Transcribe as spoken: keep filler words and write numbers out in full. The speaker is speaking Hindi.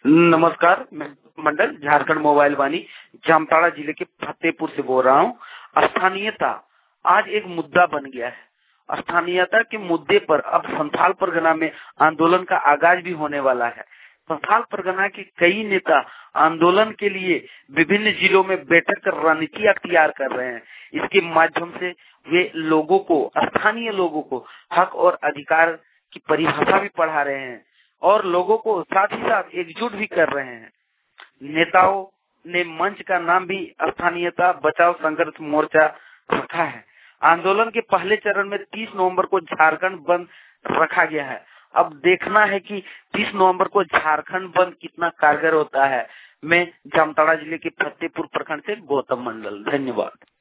नमस्कार, मैं मंडल झारखंड मोबाइल वाणी जामताड़ा जिले के फतेहपुर से बोल रहा हूँ। स्थानीयता आज एक मुद्दा बन गया है। स्थानीयता के मुद्दे पर अब संथाल परगना में आंदोलन का आगाज भी होने वाला है। संथाल परगना के कई नेता आंदोलन के लिए विभिन्न जिलों में बैठक कर रणनीति अख्तियार कर रहे हैं। इसके माध्यम से वे लोगों को, स्थानीय लोगों को हक और अधिकार की परिभाषा भी पढ़ा रहे हैं और लोगों को साथ ही साथ एकजुट भी कर रहे हैं। नेताओं ने मंच का नाम भी स्थानीयता बचाओ संघर्ष मोर्चा रखा है। आंदोलन के पहले चरण में तीस नवंबर को झारखंड बंद रखा गया है। अब देखना है कि तीस नवंबर को झारखंड बंद कितना कारगर होता है। मैं जामताड़ा जिले के फतेहपुर प्रखंड से गौतम मंडल, धन्यवाद।